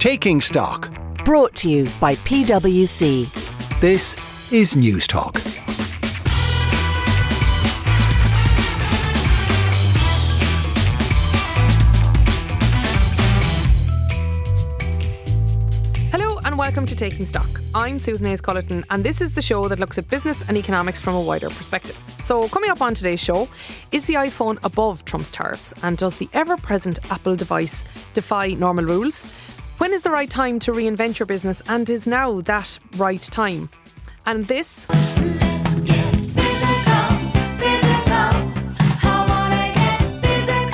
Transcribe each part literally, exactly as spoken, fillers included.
Taking Stock. Brought to you by P W C. This is News Talk. Hello and welcome to Taking Stock. I'm Susan Hayes-Cullerton and this is the show that looks at business and economics from a wider perspective. So coming up on today's show, is the iPhone above Trump's tariffs, and does the ever-present Apple device defy normal rules? When is the right time to reinvent your business, and is now that right time? And this... Let's get physical, physical. I wanna get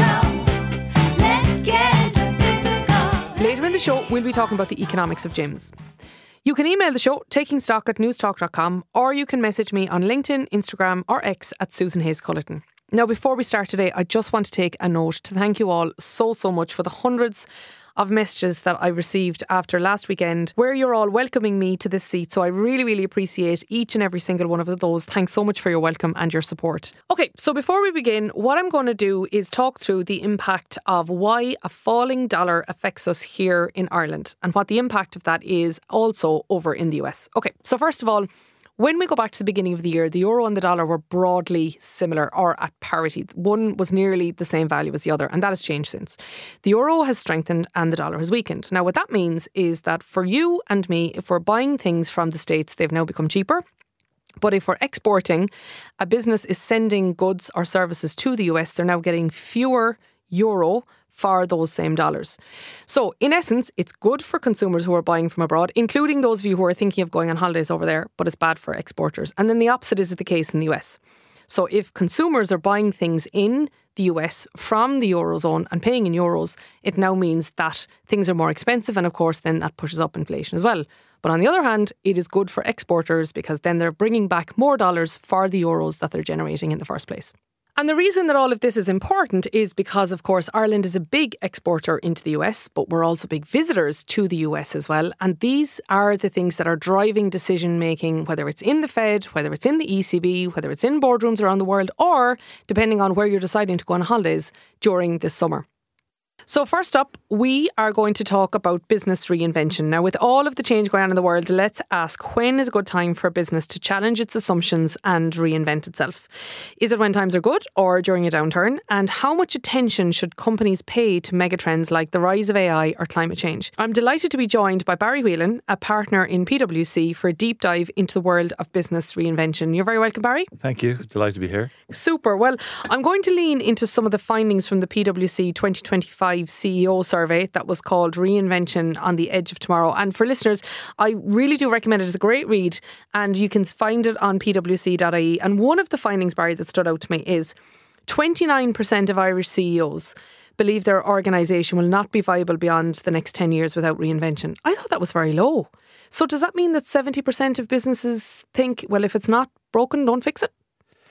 physical. Let's get into physical. Later in the show, we'll be talking about the economics of gyms. You can email the show, takingstock at newstalk dot com, or you can message me on LinkedIn, Instagram or X at Susan Hayes-Cullerton. Now, before we start today, I just want to take a note to thank you all so, so much for the hundreds of messages that I received after last weekend where you're all welcoming me to this seat. So I really, really appreciate each and every single one of those. Thanks so much for your welcome and your support. Okay, so before we begin, what I'm going to do is talk through the impact of why a falling dollar affects us here in Ireland and what the impact of that is also over in the U S. Okay, so first of all, when we go back to the beginning of the year, the euro and the dollar were broadly similar or at parity. One was nearly the same value as the other, and that has changed since. The euro has strengthened and the dollar has weakened. Now, what that means is that for you and me, if we're buying things from the States, they've now become cheaper. But if we're exporting, a business is sending goods or services to the U S, they're now getting fewer euro for those same dollars. So in essence, it's good for consumers who are buying from abroad, including those of you who are thinking of going on holidays over there, but it's bad for exporters. And then the opposite is the case in the U S. So if consumers are buying things in the U S from the Eurozone and paying in euros, it now means that things are more expensive, and of course then that pushes up inflation as well. But on the other hand, it is good for exporters because then they're bringing back more dollars for the euros that they're generating in the first place. And the reason that all of this is important is because, of course, Ireland is a big exporter into the U S, but we're also big visitors to the U S as well. And these are the things that are driving decision making, whether it's in the Fed, whether it's in the E C B, whether it's in boardrooms around the world, or depending on where you're deciding to go on holidays during this summer. So first up, we are going to talk about business reinvention. Now, with all of the change going on in the world, let's ask, when is a good time for a business to challenge its assumptions and reinvent itself? Is it when times are good or during a downturn? And how much attention should companies pay to megatrends like the rise of A I or climate change? I'm delighted to be joined by Barry Whelan, a partner in P W C, for a deep dive into the world of business reinvention. You're very welcome, Barry. Thank you. Delighted to be here. Super. Well, I'm going to lean into some of the findings from the P W C twenty twenty-five C E O survey that was called Reinvention on the Edge of Tomorrow. And for listeners, I really do recommend it. It's a great read and you can find it on p w c dot i e. And one of the findings, Barry, that stood out to me is twenty-nine percent of Irish C E Os believe their organisation will not be viable beyond the next ten years without reinvention. I thought that was very low. So does that mean that seventy percent of businesses think, well, if it's not broken, don't fix it?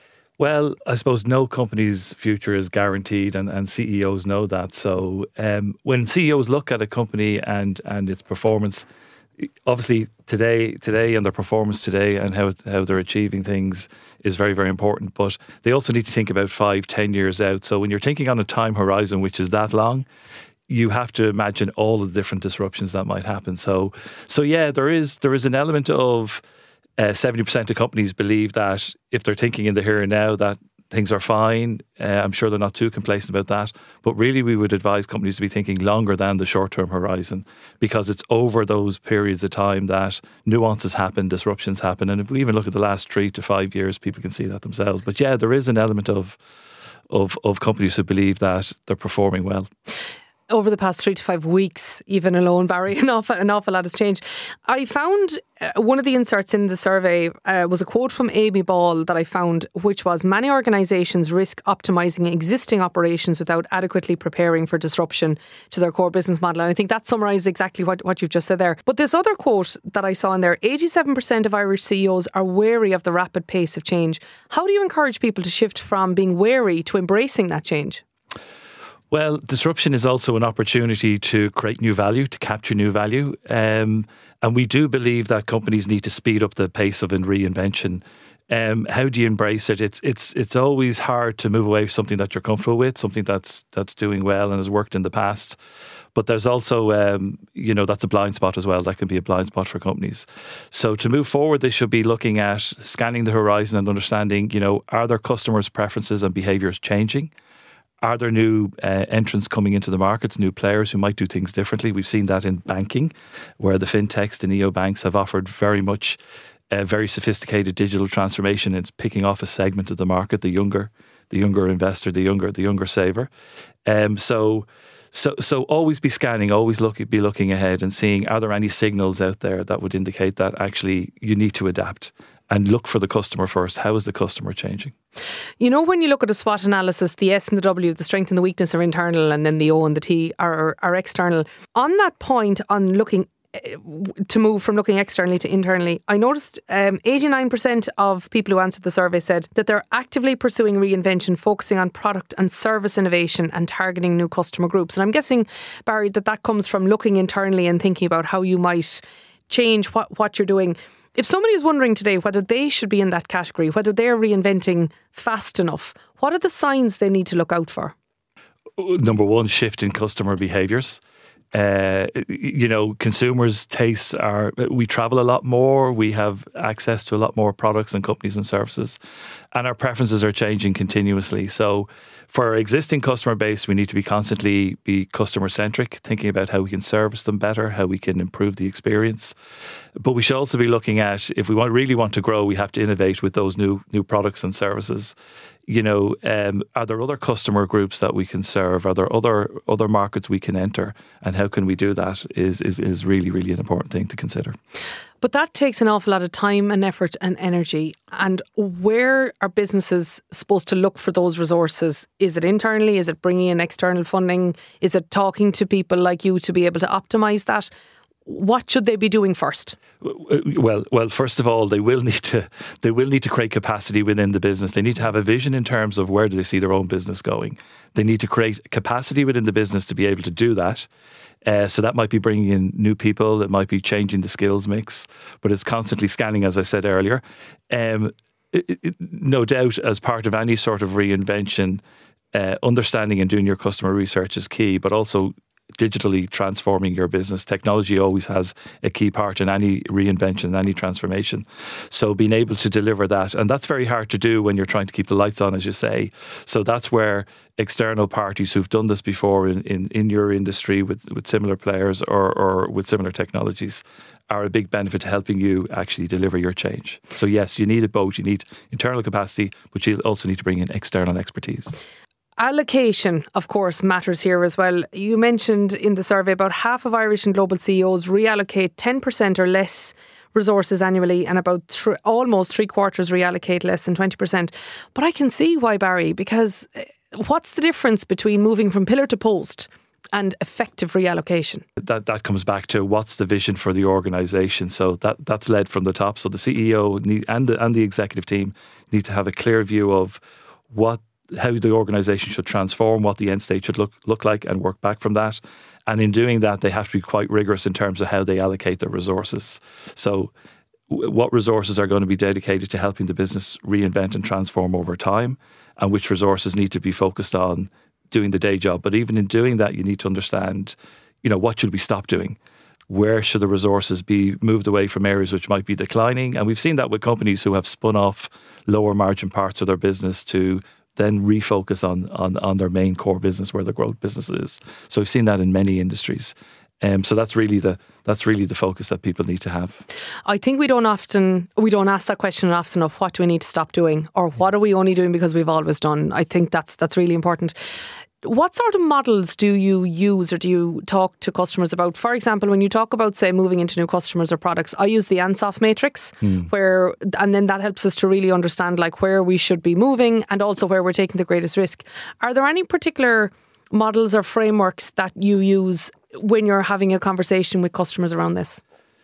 Well, I suppose no company's future is guaranteed, and, and C E Os know that. So um, when C E Os look at a company and, and its performance, obviously today today and their performance today and how how they're achieving things is very, very important. But they also need to think about five, ten years out. So when you're thinking on a time horizon which is that long, you have to imagine all the different disruptions that might happen. So so yeah, there is there is an element of Uh, seventy percent of companies believe that if they're thinking in the here and now that things are fine. Uh, I'm sure they're not too complacent about that. But really we would advise companies to be thinking longer than the short-term horizon, because it's over those periods of time that nuances happen, disruptions happen. And if we even look at the last three to five years, people can see that themselves. But yeah, there is an element of of, of companies who believe that they're performing well. Over the past three to five weeks, even alone, Barry, an awful, an awful lot has changed. I found uh, one of the inserts in the survey uh, was a quote from Amy Ball that I found, which was, many organisations risk optimising existing operations without adequately preparing for disruption to their core business model. And I think that summarises exactly what, what you've just said there. But this other quote that I saw in there, eighty-seven percent of Irish C E Os are wary of the rapid pace of change. How do you encourage people to shift from being wary to embracing that change? Well, disruption is also an opportunity to create new value, to capture new value. Um, and we do believe that companies need to speed up the pace of reinvention. Um, how do you embrace it? It's it's it's always hard to move away from something that you're comfortable with, something that's that's doing well and has worked in the past. But there's also, um, you know, that's a blind spot as well. That can be a blind spot for companies. So to move forward, they should be looking at scanning the horizon and understanding, you know, are their customers' preferences and behaviours changing? Are there new uh, entrants coming into the markets, new players who might do things differently? We've seen that in banking, where the fintechs, the neobanks have offered very much a very sophisticated digital transformation. It's picking off a segment of the market, the younger, the younger investor, the younger, the younger saver. Um, so, so, so always be scanning, always look, be looking ahead and seeing, are there any signals out there that would indicate that actually you need to adapt and look for the customer first. How is the customer changing? You know, when you look at a SWOT analysis, the S and the W, the strength and the weakness are internal, and then the O and the T are, are external. On that point, on looking to move from looking externally to internally, I noticed um, eighty-nine percent of people who answered the survey said that they're actively pursuing reinvention, focusing on product and service innovation and targeting new customer groups. And I'm guessing, Barry, that that comes from looking internally and thinking about how you might change what, what you're doing. If somebody is wondering today whether they should be in that category, whether they're reinventing fast enough, what are the signs they need to look out for? Number one, shift in customer behaviours. Uh, you know, consumers' tastes are, we travel a lot more, we have access to a lot more products and companies and services, and our preferences are changing continuously. So for our existing customer base, we need to be constantly be customer centric, thinking about how we can service them better, how we can improve the experience. But we should also be looking at, if we want, really want to grow, we have to innovate with those new new products and services. You know, um, are there other customer groups that we can serve? Are there other other markets we can enter? And how can we do that is, is, is really, really an important thing to consider. But that takes an awful lot of time and effort and energy. And where are businesses supposed to look for those resources? Is it internally? Is it bringing in external funding? Is it talking to people like you to be able to optimise that? What should they be doing first? Well, well, first of all, they will need to they will need to create capacity within the business. They need to have a vision in terms of where do they see their own business going. They need to create capacity within the business to be able to do that. Uh, so that might be bringing in new people. It might be changing the skills mix, but it's constantly scanning, as I said earlier. Um, it, it, no doubt, as part of any sort of reinvention, uh, understanding and doing your customer research is key, but also digitally transforming your business. Technology always has a key part in any reinvention, any transformation. So being able to deliver that, and that's very hard to do when you're trying to keep the lights on, as you say. So that's where external parties who've done this before in, in, in your industry with, with similar players or, or with similar technologies are a big benefit to helping you actually deliver your change. So yes, you need it both. You need internal capacity, but you also need to bring in external expertise. Allocation, of course, matters here as well. You mentioned in the survey about half of Irish and global C E Os reallocate ten percent or less resources annually, and about th- almost three quarters reallocate less than twenty percent. But I can see why, Barry, because what's the difference between moving from pillar to post and effective reallocation? That that comes back to what's the vision for the organisation. So that that's led from the top. So the C E O need, and the and the executive team need to have a clear view of what how the organisation should transform, what the end state should look look like, and work back from that. And in doing that, they have to be quite rigorous in terms of how they allocate their resources. So w- what resources are going to be dedicated to helping the business reinvent and transform over time, and which resources need to be focused on doing the day job. But even in doing that, you need to understand, you know, what should we stop doing? Where should the resources be moved away from areas which might be declining? And we've seen that with companies who have spun off lower margin parts of their business to then refocus on, on, on their main core business where the growth business is. So we've seen that in many industries. Um, so that's really the that's really the focus that people need to have. I think we don't often we don't ask that question often enough. What do we need to stop doing, or what are we only doing because we've always done? I think that's that's really important. What sort of models do you use or do you talk to customers about? For example, when you talk about, say, moving into new customers or products, I use the Ansoff matrix, mm. where, and then that helps us to really understand like where we should be moving and also where we're taking the greatest risk. Are there any particular models or frameworks that you use when you're having a conversation with customers around this?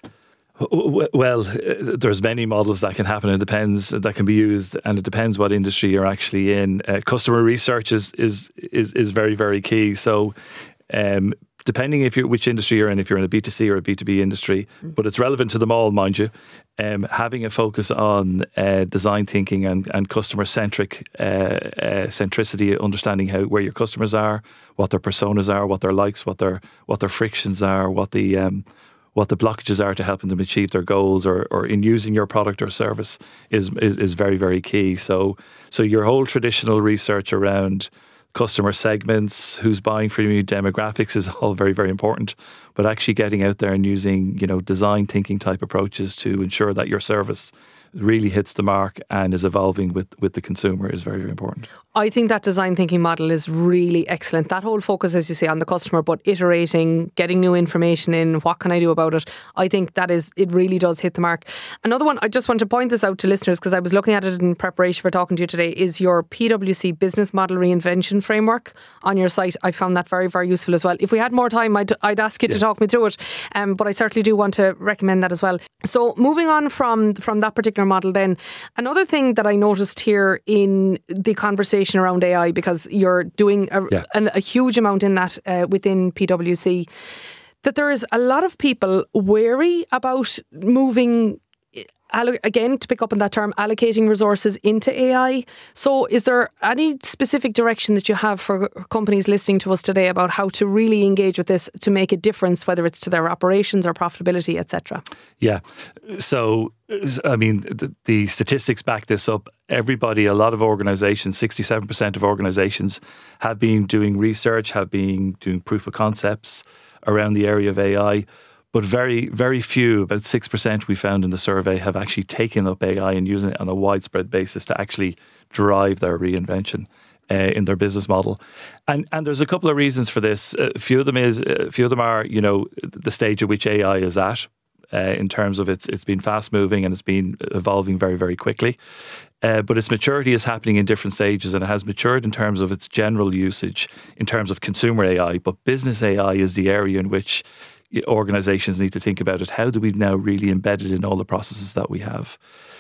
Well, there's many models that can happen. It depends that can be used, and it depends what industry you're actually in. Uh, customer research is is is is very very key. So, um, depending if you're which industry you're in, if you're in a B two C or a B two B industry, but it's relevant to them all, mind you. Um, having a focus on uh, design thinking and, and customer centric uh, uh, centricity, understanding how where your customers are, what their personas are, what their likes, what their what their frictions are, what the um, what the blockages are to helping them achieve their goals, or, or in using your product or service is, is is very, very key. So so your whole traditional research around customer segments, who's buying from you, demographics is all very, very important. But actually getting out there and using, you know, design thinking type approaches to ensure that your service really hits the mark and is evolving with, with the consumer is very, very important. I think that design thinking model is really excellent. That whole focus, as you say, on the customer, but iterating, getting new information in, what can I do about it? I think that is, it really does hit the mark. Another one, I just want to point this out to listeners because I was looking at it in preparation for talking to you today, is your P W C Business Model Reinvention Framework on your site. I found that very, very useful as well. If we had more time, I'd, I'd ask you to Yes. talk me through it, um, but I certainly do want to recommend that as well. So moving on from, from that particular model then, another thing that I noticed here in the conversation around A I, because you're doing a, Yeah. a, a huge amount in that uh, within P W C, that there is a lot of people wary about moving, allo- again, to pick up on that term, allocating resources into A I. So is there any specific direction that you have for companies listening to us today about how to really engage with this to make a difference, whether it's to their operations or profitability, et cetera? Yeah. So, I mean, the, the statistics back this up. Everybody, a lot of organizations, sixty-seven percent of organizations have been doing research, have been doing proof of concepts around the area of A I. But very, very few, about six percent we found in the survey, have actually taken up A I and using it on a widespread basis to actually drive their reinvention uh, in their business model. And and there's a couple of reasons for this. A few of them is, a few of them are, you know, the stage at which A I is at. Uh, in terms of it's it's been fast moving and it's been evolving very, very quickly. Uh, but its maturity is happening in different stages, and it has matured in terms of its general usage, in terms of consumer A I. But business A I is the area in which organizations need to think about it. How do we now really embed it in all the processes that we have?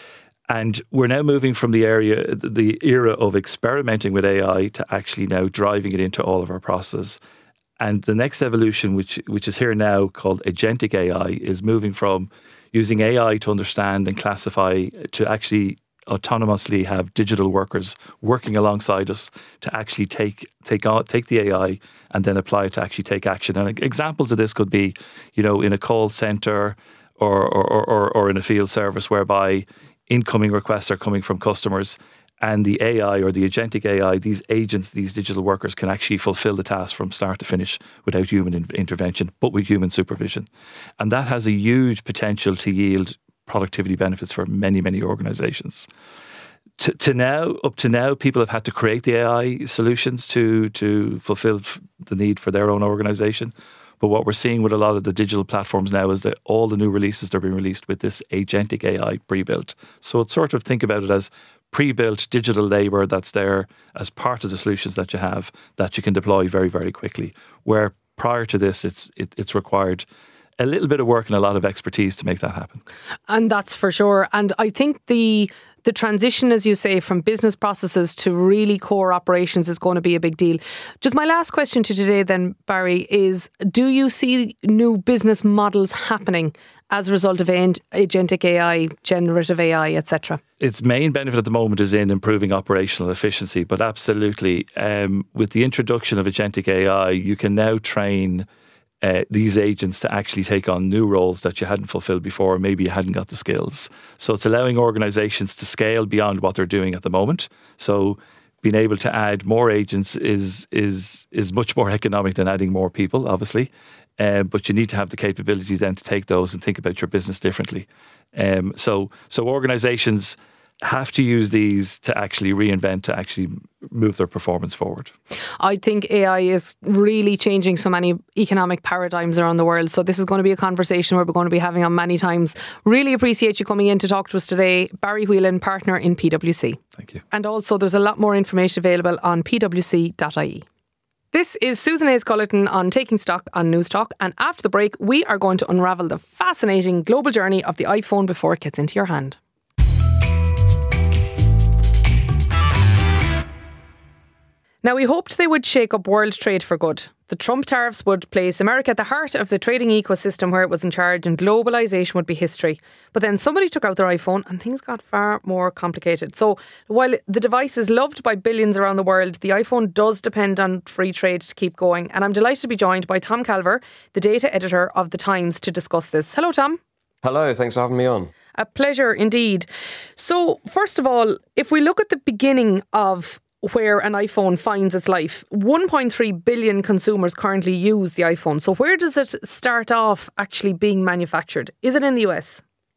And we're now moving from the area, the era of experimenting with A I to actually now driving it into all of our processes. And the next evolution, which which is here now, called agentic A I, is moving from using A I to understand and classify to actually autonomously have digital workers working alongside us to actually take take on, take the A I and then apply it to actually take action. And examples of this could be, you know, in a call center or or or, or in a field service whereby incoming requests are coming from customers. And the A I or the agentic A I, these agents, these digital workers can actually fulfill the task from start to finish without human in- intervention, but with human supervision. And that has a huge potential to yield productivity benefits for many, many organizations. To, to now, up to now, people have had to create the A I solutions to, to fulfill f- the need for their own organization. But what we're seeing with a lot of the digital platforms now is that all the new releases that are being released with this agentic A I pre-built. So it's sort of think about it as pre-built digital labor that's there as part of the solutions that you have that you can deploy very, very quickly. Where prior to this, it's it, it's required a little bit of work and a lot of expertise to make that happen. And that's for sure. And I think the the transition, as you say, from business processes to really core operations is going to be a big deal. Just my last question to today then, Barry, is do you see new business models happening as a result of agentic A I, generative A I, et cetera? Its main benefit at the moment is in improving operational efficiency, but absolutely, um, with the introduction of agentic A I, you can now train Uh, these agents to actually take on new roles that you hadn't fulfilled before, or maybe you hadn't got the skills. So it's allowing organizations to scale beyond what they're doing at the moment. So being able to add more agents is is is much more economic than adding more people, obviously. Uh, but you need to have the capability then to take those and think about your business differently. Um, so so organizations have to use these to actually reinvent, to actually move their performance forward. I think A I is really changing so many economic paradigms around the world. So this is going to be a conversation we're going to be having on many times. Really appreciate you coming in to talk to us today. Barry Whelan, partner in P W C. Thank you. And also there's a lot more information available on p w c dot i e. This is Susan Hayes-Cullerton on Taking Stock on Newstalk. And after the break, we are going to unravel the fascinating global journey of the iPhone before it gets into your hand. Now, we hoped they would shake up world trade for good. The Trump tariffs would place America at the heart of the trading ecosystem where it was in charge, and globalisation would be history. But then somebody took out their iPhone and things got far more complicated. So while the device is loved by billions around the world, the iPhone does depend on free trade to keep going. And I'm delighted to be joined by Tom Calver, the data editor of The Times, to discuss this. Hello, Tom. Hello, thanks for having me on. A pleasure indeed. So first of all, if we look at the beginning of where an iPhone finds its life, one point three billion consumers currently use the iPhone. So where does it start off actually being manufactured? Is it in the U S?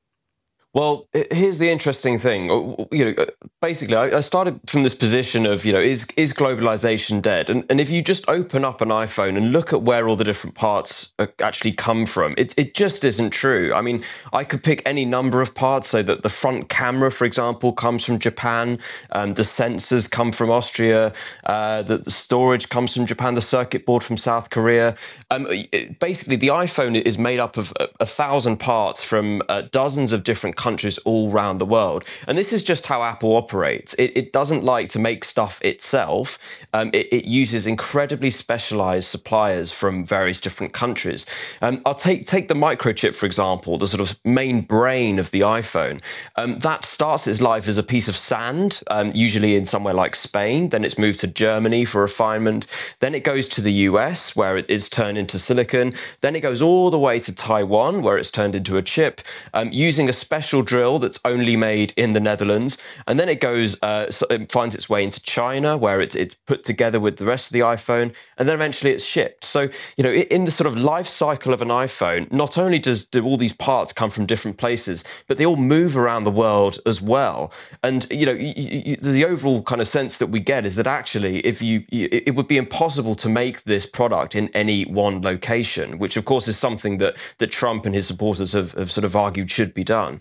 Well, here's the interesting thing. You know, basically, I started from this position of, you know, is is globalization dead? And and if you just open up an iPhone and look at where all the different parts actually come from, it it just isn't true. I mean, I could pick any number of parts. So that the front camera, for example, comes from Japan. Um, the sensors come from Austria. Uh, the, the storage comes from Japan. The circuit board from South Korea. Um, it, basically, the iPhone is made up of a, a thousand parts from uh, dozens of different countries. countries all around the world. And this is just how Apple operates. It, it doesn't like to make stuff itself. Um, it, it uses incredibly specialized suppliers from various different countries. Um, I'll take, take the microchip, for example, the sort of main brain of the iPhone. Um, that starts its life as a piece of sand, um, usually in somewhere like Spain. Then it's moved to Germany for refinement. Then it goes to the U S, where it is turned into silicon. Then it goes all the way to Taiwan, where it's turned into a chip, um, using a special drill that's only made in the Netherlands. And then it goes, uh, so it finds its way into China, where it's it's put together with the rest of the iPhone, and then eventually it's shipped. So, you know, in the sort of life cycle of an iPhone, not only does do all these parts come from different places, but they all move around the world as well. And, you know, you, you, the overall kind of sense that we get is that actually, if you, it would be impossible to make this product in any one location, which of course is something that that Trump and his supporters have, have sort of argued should be done.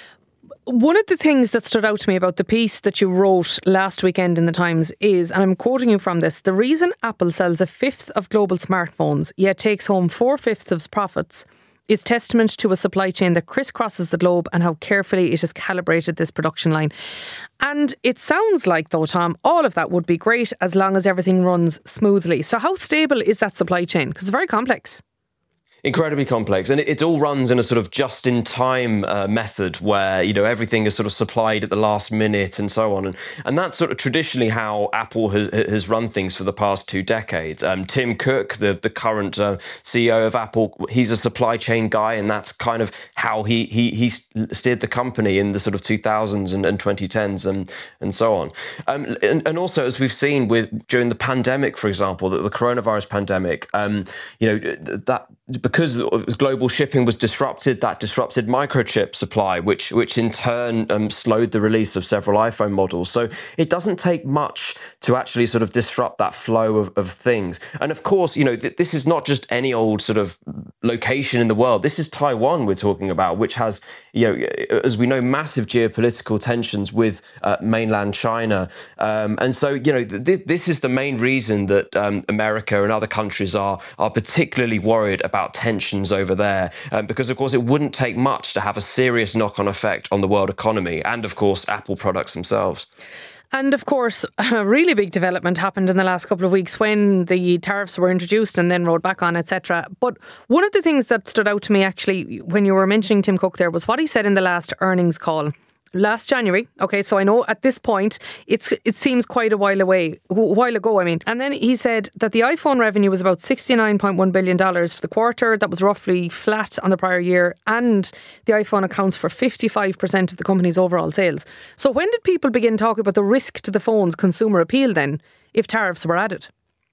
One of the things that stood out to me about the piece that you wrote last weekend in The Times is, and I'm quoting you from this, the reason Apple sells a fifth of global smartphones yet takes home four-fifths of its profits is testament to a supply chain that crisscrosses the globe and how carefully it has calibrated this production line. And it sounds like, though, Tom, all of that would be great as long as everything runs smoothly. So how stable is that supply chain? Because it's very complex. Incredibly complex, and it, it all runs in a sort of just-in-time uh, method where, you know, everything is sort of supplied at the last minute and so on, and and that's sort of traditionally how Apple has has run things for the past two decades. Um, Tim Cook, the the current uh, C E O of Apple, he's a supply chain guy, and that's kind of how he he he steered the company in the sort of two thousands and, and twenty tens and and so on. Um, and, and also, as we've seen with during the pandemic, for example, the, the coronavirus pandemic, um, you know, that. Because global shipping was disrupted, that disrupted microchip supply, which which in turn um, slowed the release of several iPhone models. So it doesn't take much to actually sort of disrupt that flow of, of things. And of course, you know, th- this is not just any old sort of location in the world. This is Taiwan we're talking about, which has, you know, as we know, massive geopolitical tensions with uh, mainland China. Um, and so, you know, th- this is the main reason that um, America and other countries are are particularly worried about about tensions over there, um, because of course it wouldn't take much to have a serious knock-on effect on the world economy and of course Apple products themselves. And of course, a really big development happened in the last couple of weeks when the tariffs were introduced and then rolled back on, et cetera. But one of the things that stood out to me actually when you were mentioning Tim Cook there was what he said in the last earnings call. Last January, okay, so I know at this point it's it seems quite a while away, a while ago, I mean. And then he said that the iPhone revenue was about sixty-nine point one billion dollars for the quarter. That was roughly flat on the prior year, and the iPhone accounts for fifty-five percent of the company's overall sales. So when did people begin talking about the risk to the phone's consumer appeal then, if tariffs were added?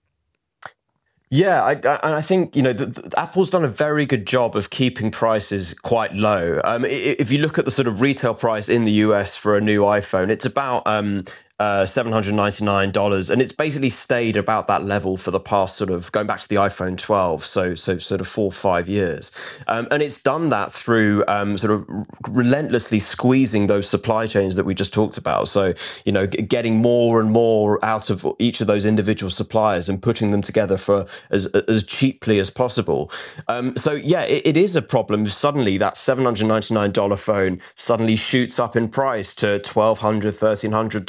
Yeah, I, I, I think, you know, the, the, Apple's done a very good job of keeping prices quite low. Um, if you look at the sort of retail price in the U S for a new iPhone, it's about um, uh, seven hundred ninety-nine dollars, and it's basically stayed about that level for the past sort of going back to the iPhone twelve, so so sort of four or five years, um, and it's done that through um, sort of relentlessly squeezing those supply chains that we just talked about. So, you know, getting more and more out of each of those individual suppliers and putting them together for as as cheaply as possible. Um, so yeah, it, it is a problem. Suddenly, that seven hundred ninety-nine dollars phone suddenly shoots up in price to twelve hundred dollars, thirteen hundred dollars.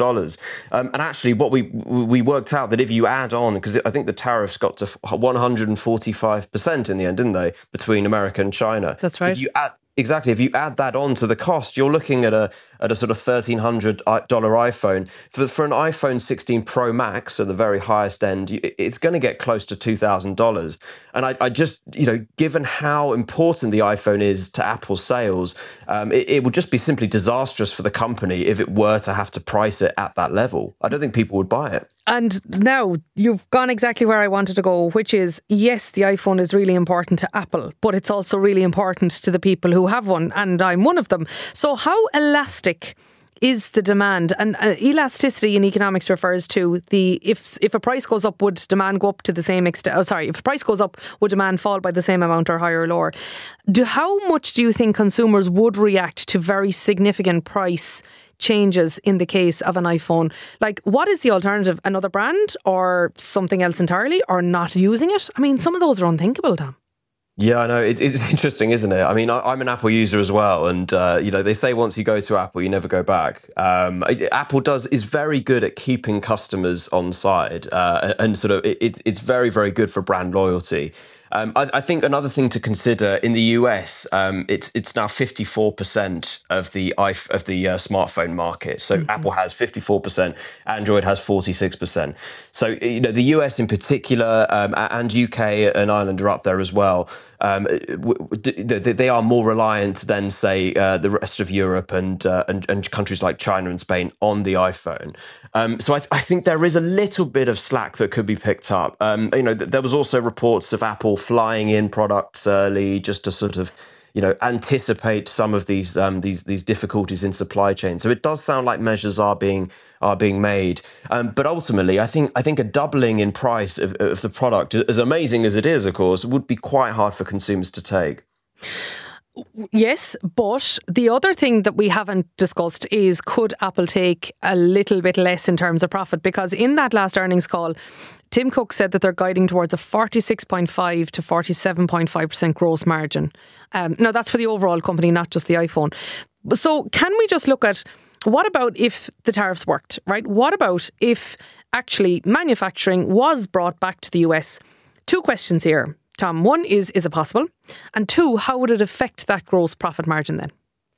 Um, and actually, what we we worked out that if you add on, because I think the tariffs got to one hundred forty-five percent in the end, didn't they, between America and China? That's right. If you add Exactly. If you add that on to the cost, you're looking at a at a sort of thirteen hundred dollars iPhone. For, for an iPhone sixteen Pro Max at the very highest end, it's going to get close to two thousand dollars. And I, I just, you know, given how important the iPhone is to Apple's sales, um, it, it would just be simply disastrous for the company if it were to have to price it at that level. I don't think people would buy it. And now you've gone exactly where I wanted to go, which is, yes, the iPhone is really important to Apple, but it's also really important to the people who have one, and I'm one of them. So how elastic is the demand? And uh, elasticity in economics refers to the if if a price goes up, would demand go up to the same extent? Oh, sorry, if a price goes up, would demand fall by the same amount or higher or lower? Do how much do you think consumers would react to very significant price changes in the case of an iPhone? Like, what is the alternative? Another brand or something else entirely, or not using it? I mean, some of those are unthinkable, Tom. Yeah, I know. It, it's interesting, isn't it? I mean, I, I'm an Apple user as well. And, uh, you know, they say once you go to Apple, you never go back. Um, Apple does is very good at keeping customers on side. Uh, and sort of it, it's very, very good for brand loyalty. Um, I, I think another thing to consider in the U S, um, it's it's now fifty-four percent of the of the uh, smartphone market. So mm-hmm. Apple has fifty-four percent, Android has forty-six percent. So you know the U S in particular, um, and U K and Ireland are up there as well. Um, they are more reliant than, say, uh, the rest of Europe and, uh, and and countries like China and Spain on the iPhone. Um, so I, th- I think there is a little bit of slack that could be picked up. Um, you know, there was also reports of Apple flying in products early just to sort of, you know, anticipate some of these um, these these difficulties in supply chain. So it does sound like measures are being are being made. Um, but ultimately, I think I think a doubling in price of, of the product, as amazing as it is, of course, would be quite hard for consumers to take. Yes, but the other thing that we haven't discussed is, could Apple take a little bit less in terms of profit? Because in that last earnings call, Tim Cook said that they're guiding towards a forty-six point five to forty-seven point five percent gross margin. Um, now, that's for the overall company, not just the iPhone. So can we just look at, what about if the tariffs worked, right? What about if actually manufacturing was brought back to the U S? Two questions here, Tom. One is, is it possible? And two, how would it affect that gross profit margin then?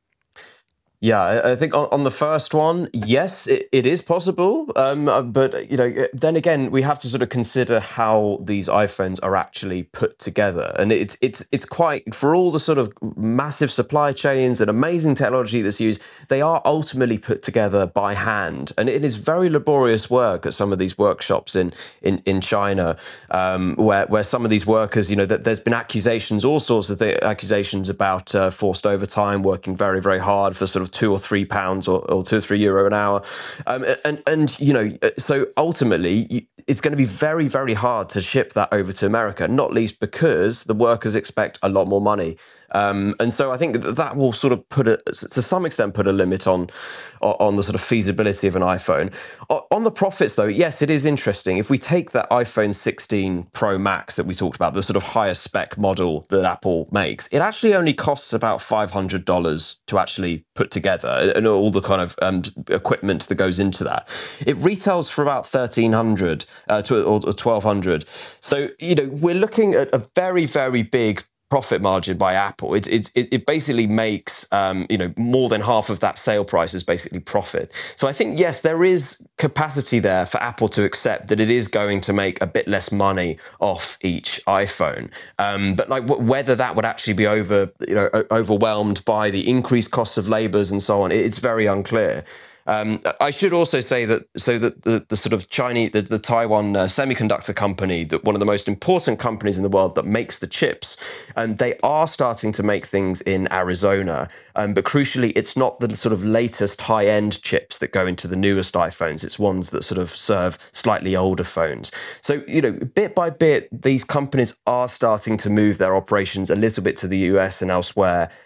Yeah, I think on, on the first one, yes, it, it is possible. Um, but, you know, then again, we have to sort of consider how these iPhones are actually put together. And it's it's it's quite, for all the sort of massive supply chains and amazing technology that's used, they are ultimately put together by hand. And it is very laborious work at some of these workshops in in, in China, um, where, where some of these workers, you know, that there's been accusations, all sorts of th- accusations about uh, forced overtime, working very, very hard for sort of two or three pounds or, or two or three euro an hour. Um, and, and, you know, so ultimately it's going to be very, very hard to ship that over to America, not least because the workers expect a lot more money. Um, and so I think that, that will sort of put a, to some extent, put a limit on, on the sort of feasibility of an iPhone. On the profits, though, yes, it is interesting. If we take that iPhone sixteen Pro Max that we talked about, the sort of higher spec model that Apple makes, it actually only costs about five hundred dollars to actually put together, and all the kind of um, equipment that goes into that. It retails for about thirteen hundred uh, to, or, or twelve hundred. So, you know, we're looking at a very, very big profit margin by Apple. It it it basically makes um, you know more than half of that sale price is basically profit. So I think yes, there is capacity there for Apple to accept that it is going to make a bit less money off each iPhone. Um, but like w- whether that would actually be over you know overwhelmed by the increased costs of labours and so on, it's very unclear. Um, I should also say that so that the, the sort of Chinese, the, the Taiwan uh, semiconductor company, that one of the most important companies in the world that makes the chips, and they are starting to make things in Arizona. Um, but crucially, it's not the sort of latest high-end chips that go into the newest iPhones. It's ones that sort of serve slightly older phones. So, you know, bit by bit, these companies are starting to move their operations a little bit to the U S and elsewhere.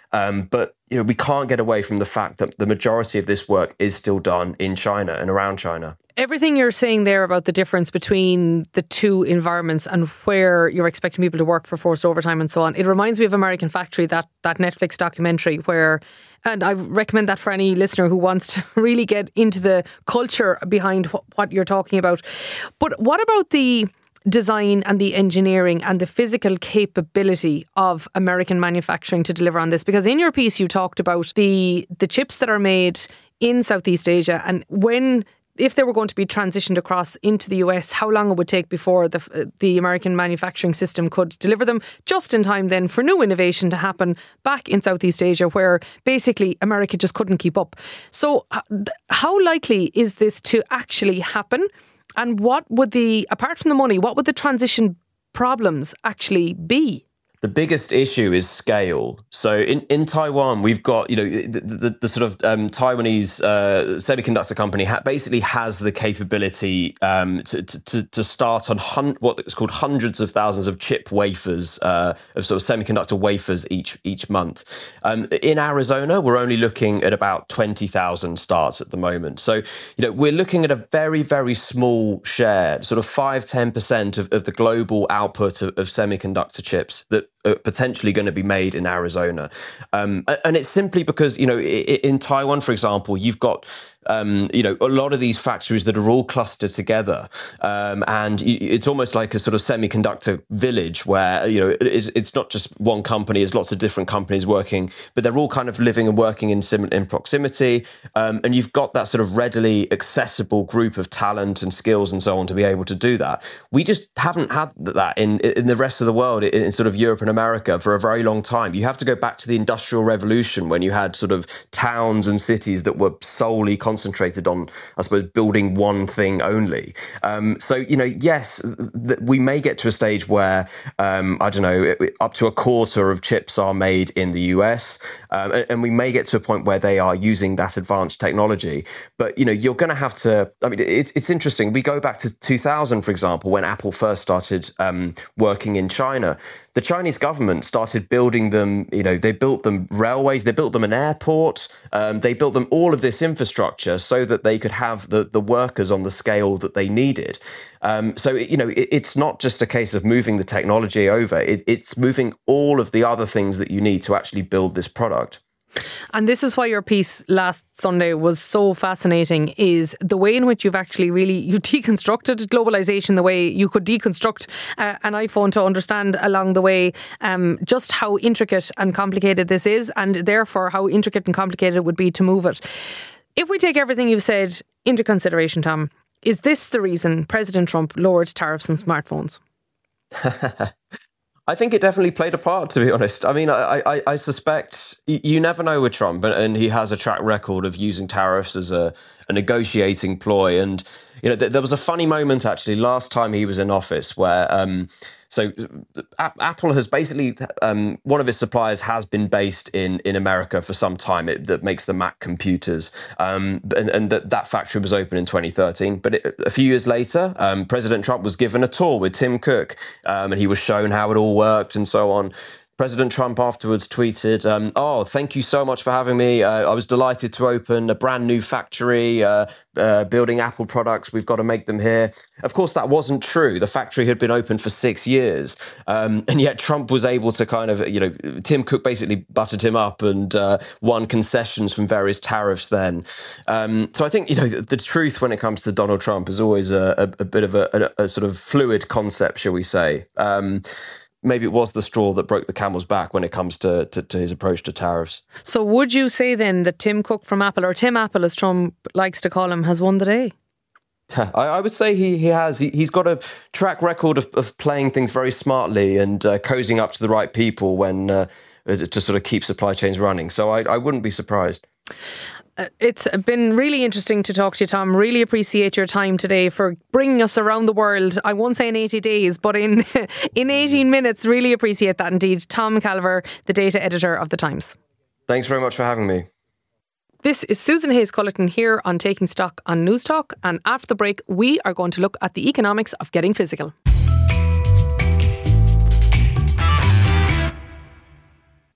Um, but you know, we can't get away from the fact that the majority of this work is still done in China and around China. Everything you're saying there about the difference between the two environments and where you're expecting people to work for forced overtime and so on, it reminds me of American Factory, that, that Netflix documentary where, and I recommend that for any listener who wants to really get into the culture behind wh- what you're talking about. But what about the design and the engineering and the physical capability of American manufacturing to deliver on this? Because in your piece you talked about the the chips that are made in Southeast Asia, and when if they were going to be transitioned across into the U S, how long it would take before the the American manufacturing system could deliver them just in time then for new innovation to happen back in Southeast Asia, where basically America just couldn't keep up. So how likely is this to actually happen? And what would the, apart from the money, what would the transition problems actually be? The biggest issue is scale. So in, in Taiwan, we've got, you know, the, the, the sort of um, Taiwanese uh, semiconductor company ha- basically has the capability um, to, to, to start on hun- what is called hundreds of thousands of chip wafers, uh, of sort of semiconductor wafers each each month. Um, in Arizona, we're only looking at about twenty thousand starts at the moment. So, you know, we're looking at a very, very small share, sort of five, ten percent of, of the global output of, of semiconductor chips that are potentially going to be made in Arizona. Um, and it's simply because, you know, in Taiwan, for example, you've got Um, you know, a lot of these factories that are all clustered together. Um, and it's almost like a sort of semiconductor village where, you know, it's, it's not just one company, it's lots of different companies working, but they're all kind of living and working in, sim- in proximity. Um, and you've got that sort of readily accessible group of talent and skills and so on to be able to do that. We just haven't had that in, in the rest of the world, in, in sort of Europe and America for a very long time. You have to go back to the Industrial Revolution when you had sort of towns and cities that were solely concentrated on, I suppose, building one thing only. Um, so, you know, yes, th- we may get to a stage where, um, I don't know, up to a quarter of chips are made in the U S, um, and, and we may get to a point where they are using that advanced technology. But, you know, you're going to have to, I mean, it's, it's interesting. We go back to two thousand, for example, when Apple first started um, working in China. The Chinese government started building them, you know, they built them railways, they built them an airport, um, they built them all of this infrastructure so that they could have the, the workers on the scale that they needed. Um, so, you know, it, it's not just a case of moving the technology over, it, it's moving all of the other things that you need to actually build this product. And this is why your piece last Sunday was so fascinating, is the way in which you've actually really, you deconstructed globalization the way you could deconstruct uh, an iPhone to understand along the way um, just how intricate and complicated this is, and therefore how intricate and complicated it would be to move it. If we take everything you've said into consideration, Tom, is this the reason President Trump lowered tariffs on smartphones? I think it definitely played a part, to be honest. I mean, I, I, I suspect you never know with Trump, and he has a track record of using tariffs as a, a negotiating ploy. And, you know, th- there was a funny moment, actually, last time he was in office where, um, so a- Apple has basically, um, one of its suppliers has been based in, in America for some time, it, that makes the Mac computers. Um, and and that, that factory was open in twenty thirteen. But it, a few years later, um, President Trump was given a tour with Tim Cook, um, and he was shown how it all worked and so on. President Trump afterwards tweeted, um, oh, thank you so much for having me. Uh, I was delighted to open a brand new factory uh, uh, building Apple products. We've got to make them here. Of course, that wasn't true. The factory had been open for six years. Um, and yet Trump was able to kind of, you know, Tim Cook basically buttered him up and uh, won concessions from various tariffs then. Um, so I think, you know, the, the truth when it comes to Donald Trump is always a, a, a bit of a, a, a sort of fluid concept, shall we say. Um, Maybe it was the straw that broke the camel's back when it comes to, to, to his approach to tariffs. So would you say then that Tim Cook from Apple, or Tim Apple as Trump likes to call him, has won the day? I, I would say he, he has. He, he's got a track record of, of playing things very smartly and uh, cozying up to the right people when uh, to sort of keep supply chains running. So I, I wouldn't be surprised. It's been really interesting to talk to you, Tom. Really appreciate your time today for bringing us around the world. I won't say in eighty days, but in in eighteen minutes. Really appreciate that indeed. Tom Calver, the data editor of The Times. Thanks very much for having me. This is Susan Hayes-Cullerton here on Taking Stock on News Talk. And after the break, we are going to look at the economics of getting physical.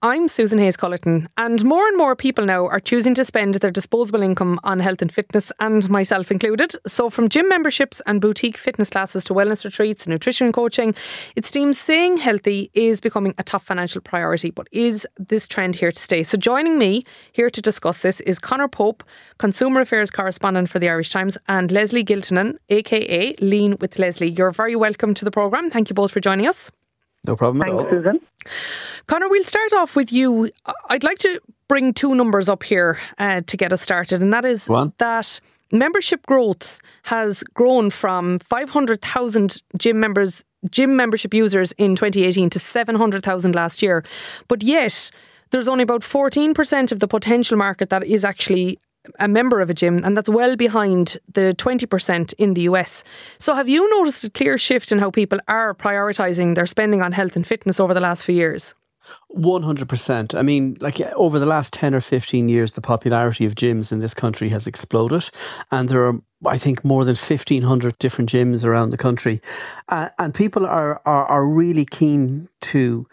I'm Susan Hayes-Cullerton, and more and more people now are choosing to spend their disposable income on health and fitness, and myself included. So from gym memberships and boutique fitness classes to wellness retreats and nutrition coaching, it seems staying healthy is becoming a top financial priority. But is this trend here to stay? So joining me here to discuss this is Conor Pope, Consumer Affairs Correspondent for the Irish Times, and Leslie Giltinan, aka Lean with Leslie. You're very welcome to the programme. Thank you both for joining us. No problem Thanks, at all. Susan. Conor, we'll start off with you. I'd like to bring two numbers up here uh, to get us started, and that is that membership growth has grown from five hundred thousand gym members, gym membership users in twenty eighteen to seven hundred thousand last year. But yet, there's only about fourteen percent of the potential market that is actually a member of a gym, and that's well behind the twenty percent in the U S. So have you noticed a clear shift in how people are prioritising their spending on health and fitness over the last few years? one hundred percent. I mean, like over the last ten or fifteen years, the popularity of gyms in this country has exploded. And there are, I think, more than fifteen hundred different gyms around the country. Uh, and people are, are, are really keen to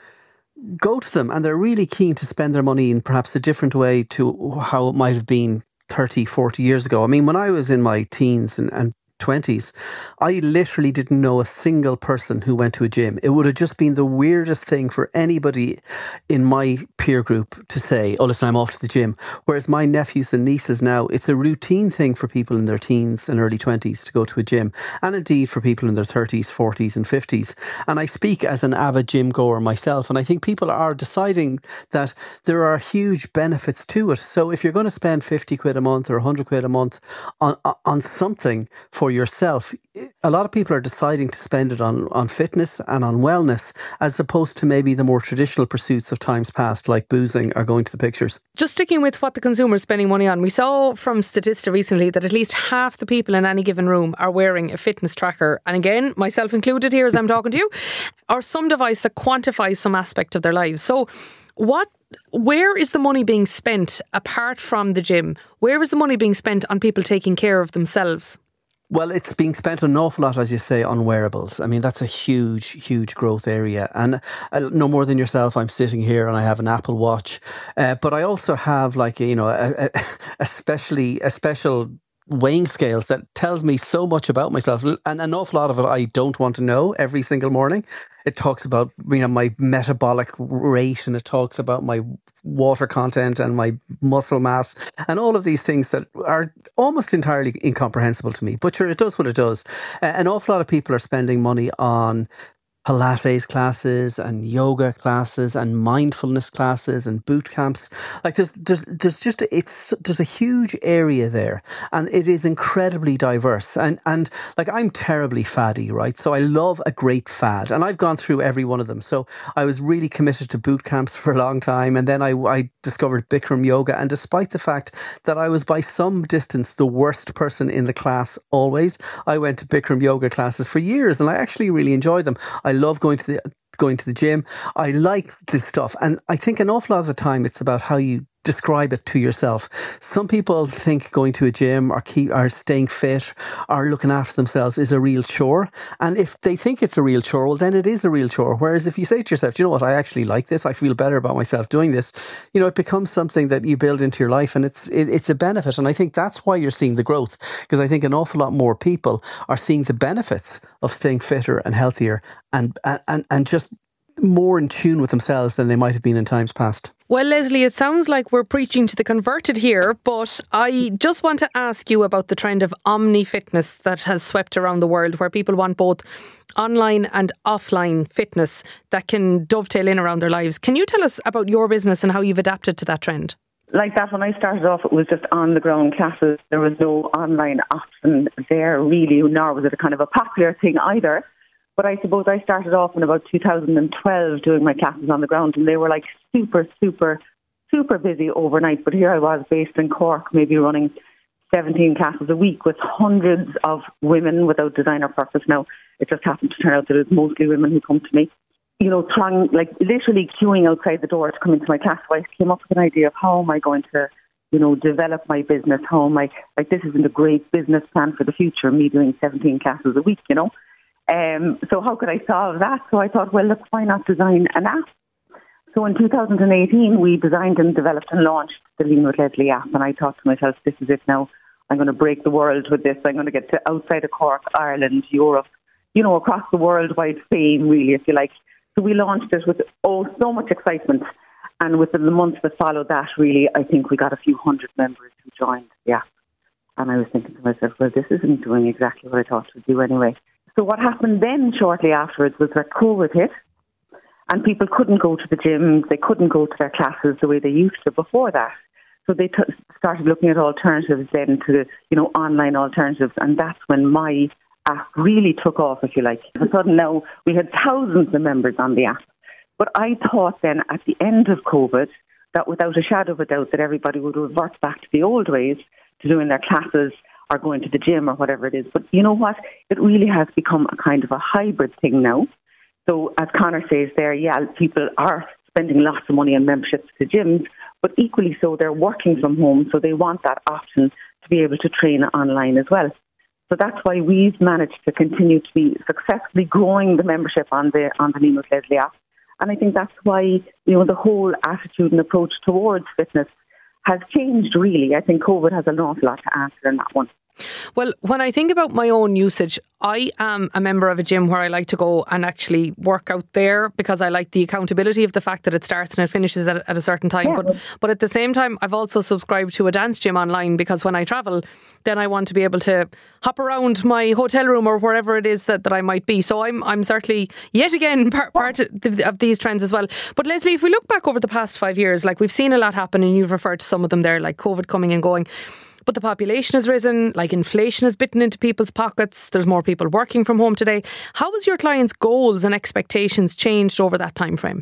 go to them, and they're really keen to spend their money in perhaps a different way to how it might have been thirty, forty years ago. I mean, when I was in my teens and, and twenties, I literally didn't know a single person who went to a gym. It would have just been the weirdest thing for anybody in my peer group to say, oh, listen, I'm off to the gym. Whereas my nephews and nieces now, it's a routine thing for people in their teens and early twenties to go to a gym. And indeed for people in their thirties, forties and fifties. And I speak as an avid gym goer myself. And I think people are deciding that there are huge benefits to it. So if you're going to spend fifty quid a month or one hundred quid a month on, on something for yourself, a lot of people are deciding to spend it on, on fitness and on wellness, as opposed to maybe the more traditional pursuits of times past, like boozing or going to the pictures. Just sticking with what the consumer is spending money on, we saw from Statista recently that at least half the people in any given room are wearing a fitness tracker. And again, myself included here as I'm talking to you, or some device that quantifies some aspect of their lives. So what where is the money being spent apart from the gym? Where is the money being spent on people taking care of themselves? Well, it's being spent an awful lot, as you say, on wearables. I mean, that's a huge, huge growth area. And uh, no more than yourself, I'm sitting here and I have an Apple Watch. Uh, but I also have like, you know, a, a, especially a special weighing scales that tells me so much about myself, and an awful lot of it I don't want to know every single morning. It talks about, you know, my metabolic rate, and it talks about my water content and my muscle mass and all of these things that are almost entirely incomprehensible to me. But sure, it does what it does. Uh, an awful lot of people are spending money on Pilates classes and yoga classes and mindfulness classes and boot camps. Like there's, there's, there's just, it's, there's a huge area there, and it is incredibly diverse. And, and like, I'm terribly faddy, right? So I love a great fad, and I've gone through every one of them. So I was really committed to boot camps for a long time. And then I, I discovered Bikram yoga. And despite the fact that I was by some distance the worst person in the class always, I went to Bikram yoga classes for years, and I actually really enjoyed them. I love going to the going to the gym. I like this stuff. And I think an awful lot of the time it's about how you describe it to yourself. Some people think going to a gym or keep or staying fit or looking after themselves is a real chore. And if they think it's a real chore, well, then it is a real chore. Whereas if you say to yourself, do you know what, I actually like this, I feel better about myself doing this, you know, it becomes something that you build into your life, and it's it, it's a benefit. And I think that's why you're seeing the growth, because I think an awful lot more people are seeing the benefits of staying fitter and healthier and and and just more in tune with themselves than they might have been in times past. Well, Leslie, it sounds like we're preaching to the converted here, but I just want to ask you about the trend of omni-fitness that has swept around the world, where people want both online and offline fitness that can dovetail in around their lives. Can you tell us about your business and how you've adapted to that trend? Like that, when I started off, it was just on-the-ground classes. There was no online option there, really, nor was it a kind of a popular thing either. But I suppose I started off in about two thousand twelve doing my classes on the ground, and they were like super, super, super busy overnight. But here I was based in Cork, maybe running seventeen classes a week with hundreds of women without design or purpose. Now, it just happened to turn out that it was mostly women who come to me, you know, trying, like literally queuing outside the door to come into my class. So I came up with an idea of how am I going to, you know, develop my business? How am I, like, this isn't a great business plan for the future, me doing seventeen classes a week, you know. Um, so how could I solve that? So I thought, well, look, why not design an app? So in two thousand eighteen, we designed and developed and launched the Lean with Leslie app. And I thought to myself, this is it now. I'm going to break the world with this. I'm going to get to outside of Cork, Ireland, Europe, you know, across the worldwide fame, really, if you like. So we launched it with, oh, so much excitement. And within the months that followed that, really, I think we got a few hundred members who joined the app. And I was thinking to myself, well, this isn't doing exactly what I thought it would do anyway. So what happened then shortly afterwards was that COVID hit. And people couldn't go to the gym, they couldn't go to their classes the way they used to before that. So they t- started looking at alternatives then to, you know, online alternatives. And that's when my app really took off, if you like. All of a sudden now we had thousands of members on the app. But I thought then at the end of COVID that without a shadow of a doubt that everybody would revert back to the old ways, to doing their classes or going to the gym or whatever it is. But you know what? It really has become a kind of a hybrid thing now. So as Conor says there, yeah, people are spending lots of money on memberships to gyms, but equally so they're working from home, so they want that option to be able to train online as well. So that's why we've managed to continue to be successfully growing the membership on the on the Lean with Leslie app. And I think that's why, you know, the whole attitude and approach towards fitness has changed really. I think COVID has an awful lot to answer in that one. Well, when I think about my own usage, I am a member of a gym where I like to go and actually work out there because I like the accountability of the fact that it starts and it finishes at, at a certain time. Yeah. But but at the same time, I've also subscribed to a dance gym online because when I travel, then I want to be able to hop around my hotel room or wherever it is that, that I might be. So I'm I'm certainly yet again part, part of these trends as well. But Leslie, if we look back over the past five years, like we've seen a lot happen and you've referred to some of them there, like COVID coming and going. But the population has risen, like inflation has bitten into people's pockets. There's more people working from home today. How has your clients' goals and expectations changed over that time frame?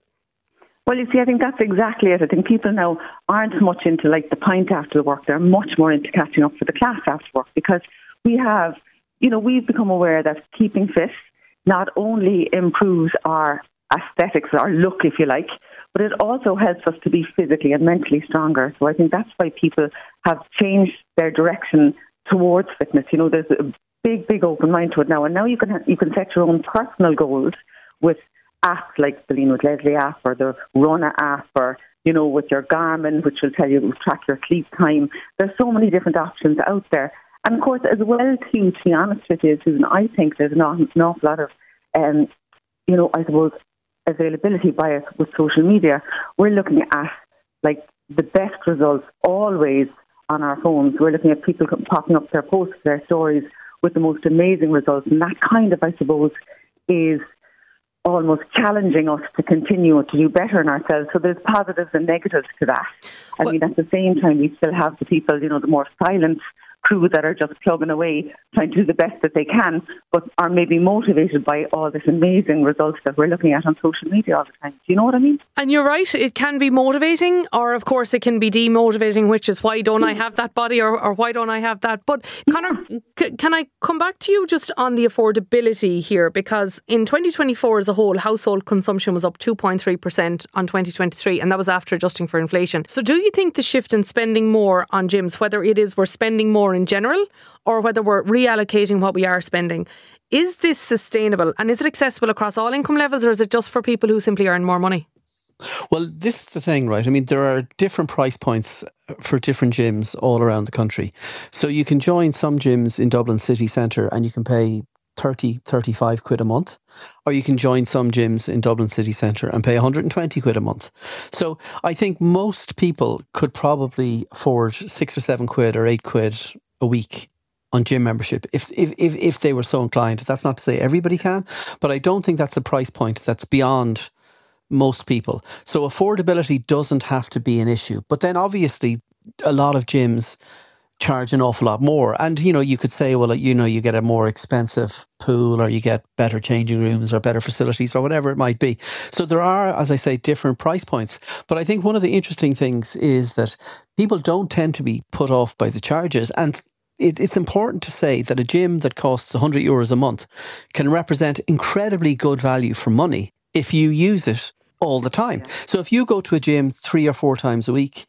Well, you see, I think that's exactly it. I think people now aren't much into like the pint after work. They're much more into catching up for the class after work because we have, you know, we've become aware that keeping fit not only improves our aesthetics, our look, if you like, but it also helps us to be physically and mentally stronger. So I think that's why people have changed their direction towards fitness. You know, there's a big, big open mind to it now. And now you can ha- you can set your own personal goals with apps like the Lean with Leslie app or the Runa app or, you know, with your Garmin, which will tell you, track your sleep time. There's so many different options out there. And of course, as well, too, to be honest with you, Susan, I think there's an awful, an awful lot of, um, you know, I suppose, availability bias with social media. We're looking at like the best results always on our phones. We're looking at people popping up their posts, their stories with the most amazing results. And that kind of, I suppose, is almost challenging us to continue to do better in ourselves. So there's positives and negatives to that. I But- mean, at the same time, we still have the people, you know, the more silent crew that are just plugging away, trying to do the best that they can, but are maybe motivated by all this amazing results that we're looking at on social media all the time. Do you know what I mean? And you're right, it can be motivating, or of course it can be demotivating, which is why don't I have that body or, or why don't I have that? But Conor, c- can I come back to you just on the affordability here? Because in twenty twenty-four as a whole, household consumption was up two point three percent on twenty twenty-three, and that was after adjusting for inflation. So do you think the shift in spending more on gyms, whether it is we're spending more in general or whether we're reallocating what we are spending, is this sustainable and is it accessible across all income levels, or is it just for people who simply earn more money? Well, this is the thing, right? I mean, there are different price points for different gyms all around the country. So you can join some gyms in Dublin city centre and you can pay thirty, thirty-five quid a month, or you can join some gyms in Dublin city centre and pay one hundred twenty quid a month. So I think most people could probably afford six or seven quid or eight quid a week on gym membership if, if if if they were so inclined. That's not to say everybody can, but I don't think that's a price point that's beyond most people. So affordability doesn't have to be an issue. But then obviously a lot of gyms charge an awful lot more. And, you know, you could say, well, you know, you get a more expensive pool or you get better changing rooms or better facilities or whatever it might be. So there are, as I say, different price points. But I think one of the interesting things is that people don't tend to be put off by the charges. And it, it's important to say that a gym that costs one hundred euros a month can represent incredibly good value for money if you use it all the time. So if you go to a gym three or four times a week,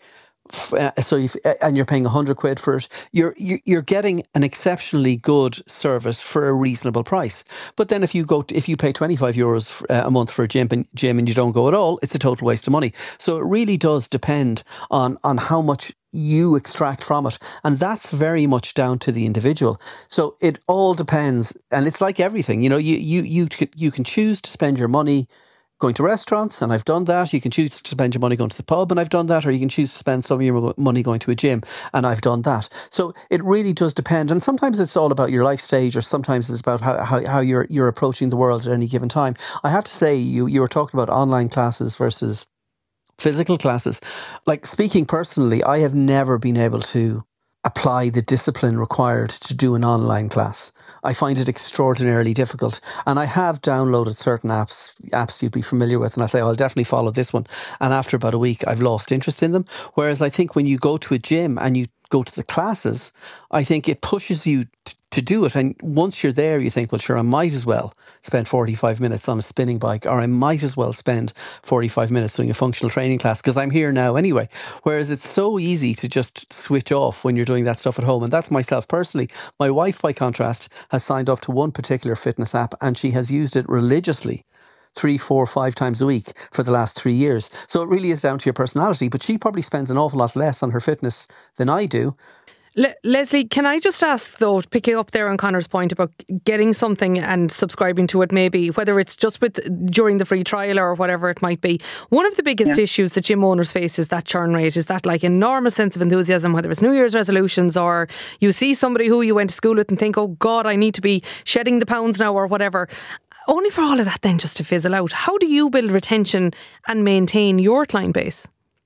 Uh, so if, and you're paying a hundred quid for it, you're you're getting an exceptionally good service for a reasonable price. But then if you go to, if you pay twenty-five euros a month for a gym and gym and you don't go at all, it's a total waste of money. So it really does depend on on how much you extract from it, and that's very much down to the individual. So it all depends, and it's like everything, you know. You you you you can choose to spend your money going to restaurants, and I've done that. You can choose to spend your money going to the pub, and I've done that. Or you can choose to spend some of your money going to a gym, and I've done that. So it really does depend. And sometimes it's all about your life stage, or sometimes it's about how, how, how you're you're approaching the world at any given time. I have to say, you you were talking about online classes versus physical classes. Like, speaking personally, I have never been able to apply the discipline required to do an online class. I find it extraordinarily difficult. And I have downloaded certain apps, apps you'd be familiar with, and I say, oh, I'll definitely follow this one. And after about a week, I've lost interest in them. Whereas I think when you go to a gym and you go to the classes, I think it pushes you t- to do it. And once you're there, you think, well, sure, I might as well spend forty-five minutes on a spinning bike, or I might as well spend forty-five minutes doing a functional training class because I'm here now anyway. Whereas it's so easy to just switch off when you're doing that stuff at home. And that's myself personally. My wife, by contrast, has signed up to one particular fitness app, and she has used it religiously three, four, five times a week for the last three years. So it really is down to your personality, but she probably spends an awful lot less on her fitness than I do. Le- Leslie, can I just ask though, picking up there on Connor's point about getting something and subscribing to it, maybe whether it's just with during the free trial or whatever it might be. One of the biggest yeah. issues that gym owners face is that churn rate, is that like enormous sense of enthusiasm, whether it's New Year's resolutions or you see somebody who you went to school with and think, oh God, I need to be shedding the pounds now or whatever. Only for all of that then just to fizzle out. How do you build retention and maintain your client base?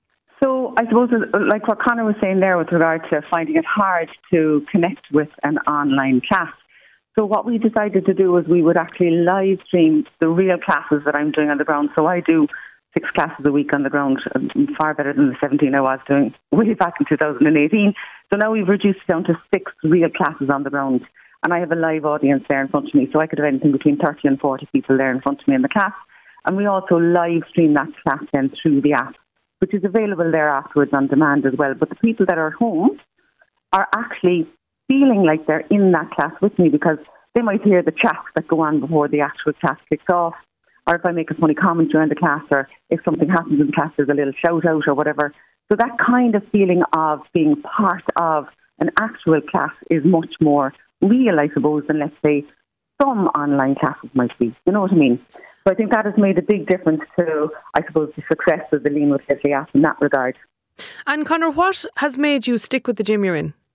So I suppose, like what Connor was saying there with regard to finding it hard to connect with an online class. So what we decided to do was we would actually live stream the real classes that I'm doing on the ground. So I do six classes a week on the ground, far better than the seventeen I was doing way back in two thousand eighteen. So now we've reduced it down to six real classes on the ground. And I have a live audience there in front of me. So I could have anything between thirty and forty people there in front of me in the class. And we also live stream that class then through the app, which is available there afterwards on demand as well. But the people that are at home are actually feeling like they're in that class with me, because they might hear the chats that go on before the actual class kicks off, or if I make a funny comment during the class, or if something happens in the class, there's a little shout out or whatever. So that kind of feeling of being part of an actual class is much more real, I suppose, than, let's say, some online classes might be. You know what I mean? So I think that has made a big difference to, I suppose, the success of the Lean with Leslie app in that regard. And Conor, what has made you stick with the gym you're in?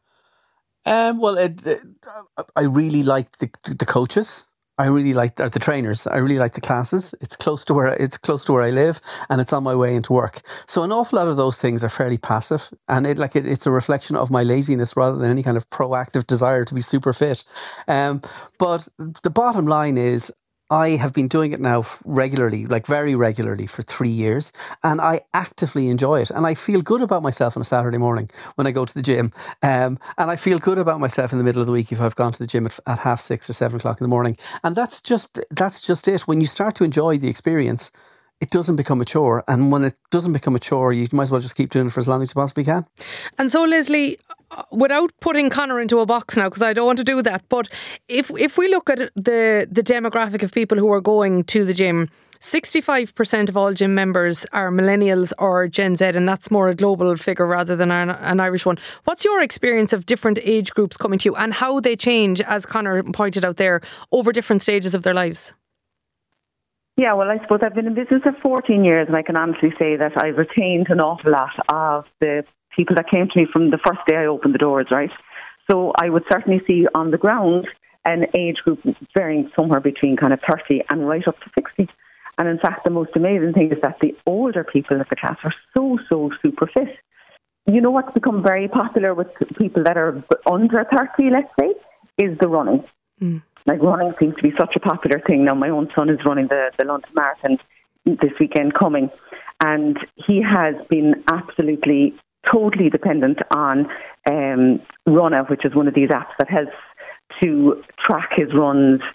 Um, well, it, it, I really like the the coaches. I really like the, the trainers. I really like the classes. It's close to where it's close to where I live, and it's on my way into work. So an awful lot of those things are fairly passive, and it like it, it's a reflection of my laziness rather than any kind of proactive desire to be super fit. Um, but the bottom line is, I have been doing it now regularly, like very regularly for three years, and I actively enjoy it. And I feel good about myself on a Saturday morning when I go to the gym. Um, and I feel good about myself in the middle of the week if I've gone to the gym at, at half six or seven o'clock in the morning. And that's just, that's just it. When you start to enjoy the experience, it doesn't become a chore. And when it doesn't become a chore, you might as well just keep doing it for as long as you possibly can. And so, Leslie, without putting Conor into a box now, because I don't want to do that, but if if we look at the, the demographic of people who are going to the gym, sixty-five percent of all gym members are millennials or Gen Z, and that's more a global figure rather than an, an Irish one. What's your experience of different age groups coming to you and how they change, as Conor pointed out there, over different stages of their lives? Yeah, well, I suppose I've been in business for fourteen years, and I can honestly say that I've retained an awful lot of the people that came to me from the first day I opened the doors, right? So I would certainly see on the ground an age group varying somewhere between kind of thirty and right up to sixty. And in fact, the most amazing thing is that the older people at the class are so, so super fit. You know what's become very popular with people that are under thirty, let's say, is the running. Mm. Like running seems to be such a popular thing now. My own son is running the, the London Marathon this weekend coming, and he has been absolutely totally dependent on um, Runna, which is one of these apps that helps to track his runs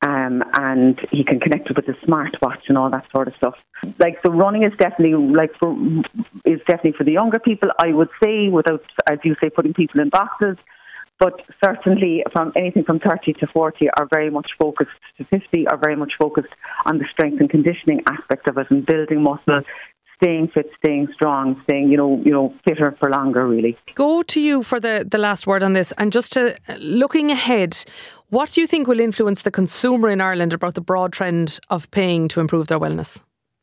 Um, and he can connect it with his smartwatch and all that sort of stuff. Like, so running is definitely like for is definitely for the younger people, I would say, without, as you say, putting people in boxes. But certainly, from anything from thirty to forty are very much focused to fifty are very much focused on the strength and conditioning aspect of it and building muscle, staying fit, staying strong, staying, you know, you know, fitter for longer, really. Go to you for the, the last word on this. And just to looking ahead, what do you think will influence the consumer in Ireland about the broad trend of paying to improve their wellness?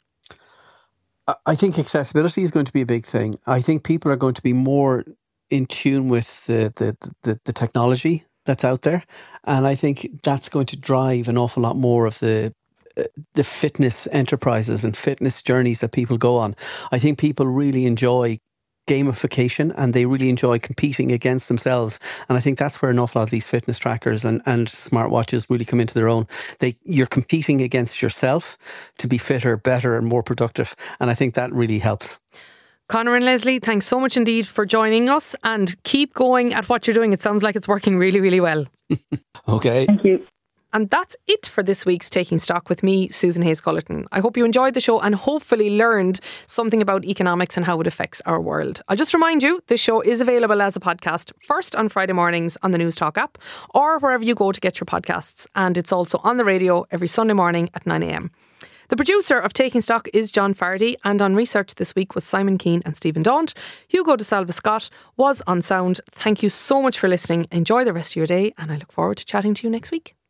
I think accessibility is going to be a big thing. I think people are going to be more in tune with the, the, the, the technology that's out there. And I think that's going to drive an awful lot more of the the fitness enterprises and fitness journeys that people go on. I think people really enjoy gamification and they really enjoy competing against themselves. And I think that's where an awful lot of these fitness trackers and, and smartwatches really come into their own. They You're competing against yourself to be fitter, better and more productive. And I think that really helps. Conor and Leslie, thanks so much indeed for joining us, and keep going at what you're doing. It sounds like it's working really, really well. Okay. Thank you. And that's it for this week's Taking Stock with me, Susan Hayes-Cullerton. I hope you enjoyed the show and hopefully learned something about economics and how it affects our world. I'll just remind you, this show is available as a podcast first on Friday mornings on the News Talk app or wherever you go to get your podcasts. And it's also on the radio every Sunday morning at nine a.m. The producer of Taking Stock is John Fardy, and on research this week was Simon Keane and Stephen Daunt. Hugo de Salva Scott was on sound. Thank you so much for listening. Enjoy the rest of your day, and I look forward to chatting to you next week.